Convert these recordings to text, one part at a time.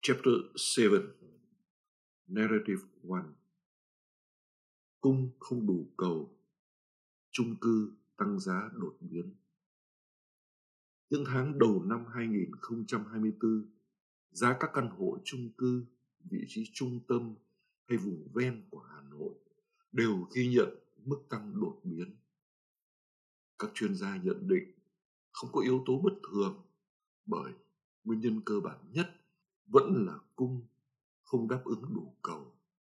Chapter 7. Narrative 1. Cung không đủ cầu, chung cư tăng giá đột biến. Những tháng đầu năm 2024, giá các căn hộ chung cư, vị trí trung tâm hay vùng ven của Hà Nội đều ghi nhận mức tăng đột biến. Các chuyên gia nhận định không có yếu tố bất thường, bởi nguyên nhân cơ bản nhất vẫn là cung không đáp ứng đủ cầu.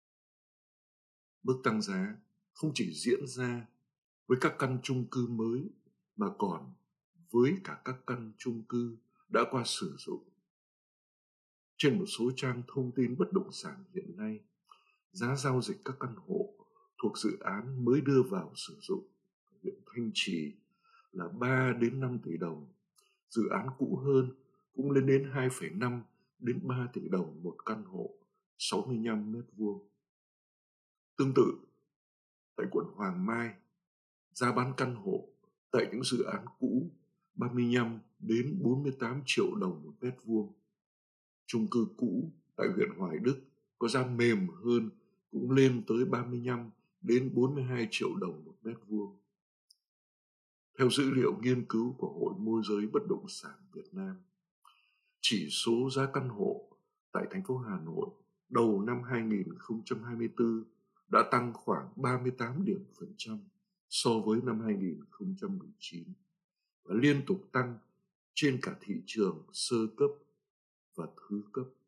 Mức tăng giá không chỉ diễn ra với các căn chung cư mới mà còn với cả các căn chung cư đã qua sử dụng. Trên một số trang thông tin bất động sản hiện nay, giá giao dịch các căn hộ thuộc dự án mới đưa vào sử dụng ở huyện Thanh Trì là 3 đến 5 tỷ đồng. Dự án cũ hơn cũng lên đến 2,5 đến 3 tỷ đồng một căn hộ 65 mét vuông. Tương tự, tại quận Hoàng Mai, giá bán căn hộ tại những dự án cũ 35 đến 48 triệu đồng một mét vuông. Chung cư cũ tại huyện Hoài Đức có giá mềm hơn cũng lên tới 35 đến 42 triệu đồng một mét vuông. Theo dữ liệu nghiên cứu của Hội Môi giới Bất động sản Việt Nam, chỉ số giá căn hộ tại thành phố Hà Nội đầu năm 2024 đã tăng khoảng 38 điểm phần trăm so với năm 2019 và liên tục tăng trên cả thị trường sơ cấp và thứ cấp.